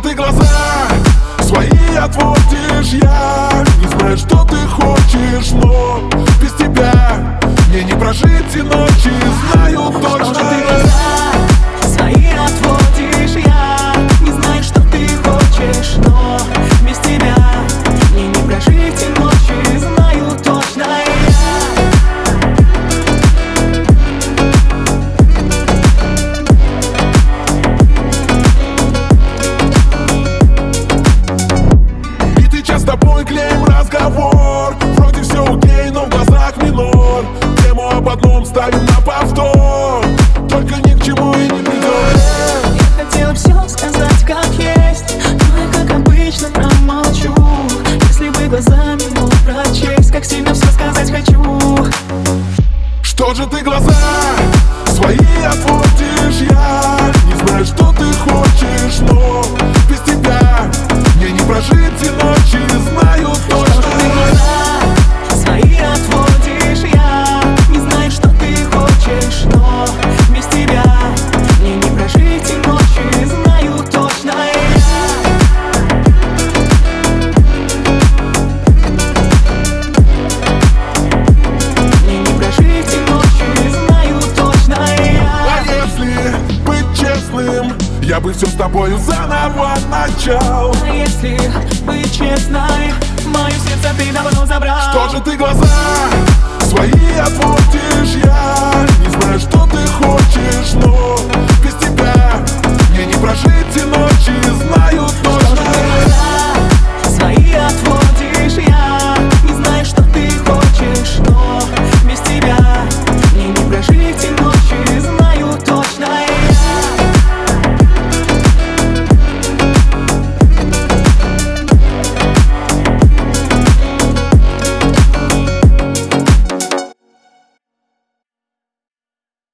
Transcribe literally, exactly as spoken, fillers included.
ты глаза свои отводишь? Я не знаю, что ты хочешь, но без тебя мне не прожить и ночи, знаю точно. Что ты глаза свои отводишь? Я не знаю, что ты хочешь, но без тебя мне не прожить и ночи, знаю точно я. Битый час с тобой клеим разговор, вроде все окей, но в глазах минор. Тему об одном ставим на повтор, только ни к чему и не придет. Я хотела все сказать как есть, но я как обычно промолчу. Если бы глазами мог прочесть, как сильно все сказать хочу. Что же ты глаза свои отводишь? Я не знаю, что ты хочешь, но без тебя мне не прожить и ночи, знаю точно. Что ты глаза свои отводишь? Я не знаю, что ты хочешь, но без тебя мне не прожить и ночи, знаю точно я. Мне не прожить и ночи, знаю точно я. А если быть честным, я бы все с тобою заново начал. А если быть честной, мое сердце ты давно забрал. Что же ты глаза свои отводишь? Я не знаю, что ты хочешь, но без тебя мне не прожить и ночи.